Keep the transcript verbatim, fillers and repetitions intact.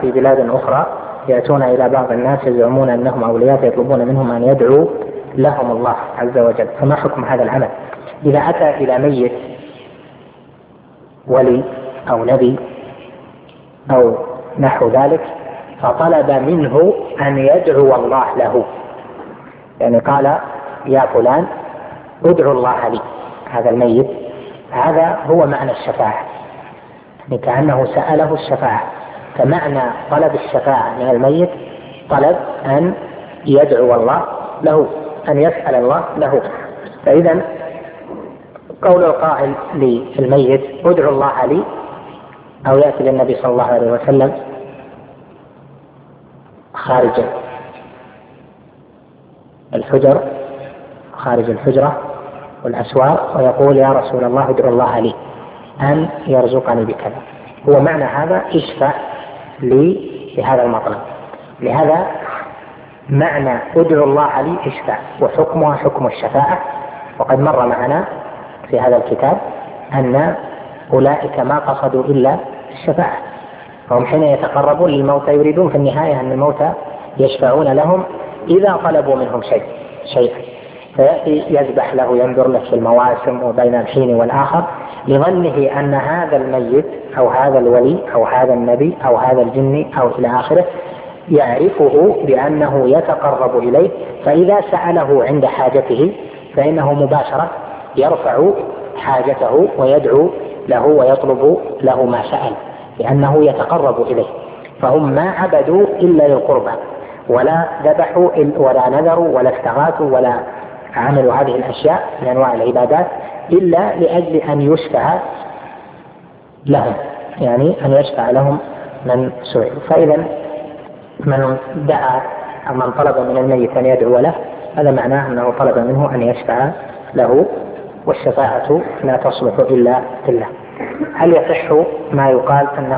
في بلاد أخرى يأتون إلى بعض الناس يزعمون أنهم أولياء يطلبون منهم أن يدعوا لهم الله عز وجل، فما حكم هذا العمل؟ إذا أتى إلى ميت ولي أو نبي أو نحو ذلك فطلب منه أن يدعو الله له، يعني قال يا فلان ادعو الله لي، هذا الميت، هذا هو معنى الشفاعة، يعني كأنه سأله الشفاعة، فمعنى طلب الشفاعة من الميت طلب أن يدعو الله له، أن يسأل الله له. فإذا قول القائل للميت ادعو الله لي، أو يأتي للنبي صلى الله عليه وسلم خارج الحجر خارج الحجرة والأسواق ويقول يا رسول الله ادعو الله لي أن يرزقني بكذا، هو معنى هذا اشفع لي بهذا المطلب. لهذا معنى ادعو الله لي اشفع، وحكمها حكم الشفاعة، وقد مر معنا في هذا الكتاب أن أولئك ما قصدوا إلا الشفاعة، فهم حين يتقربون للموتى يريدون في النهاية أن الموتى يشفعون لهم إذا طلبوا منهم شيء شيئا، فيأتي يذبح له ينظر له في المواسم وبين الحين والآخر لظنه أن هذا الميت أو هذا الولي أو هذا النبي أو هذا الجني أو إلى آخره يعرفه بأنه يتقرب إليه، فإذا سأله عند حاجته فإنه مباشرة يرفع حاجته ويدعو له ويطلب له ما سأل، لأنه يتقرب إليه. فهم ما عبدوا إلا للقربى، ولا ذبحوا ولا نذروا ولا استغاثوا ولا عملوا هذه الأشياء من أنواع العبادات إلا لأجل أن يشفع لهم، يعني أن يشفع لهم من سئل. فإذا من دعا أو من طلب من الميت أن يدعو له هذا معناه أنه طلب منه أن يشفع له، والشفاعة لا تصلح إلا بالله. هل يصح ما يقال أنه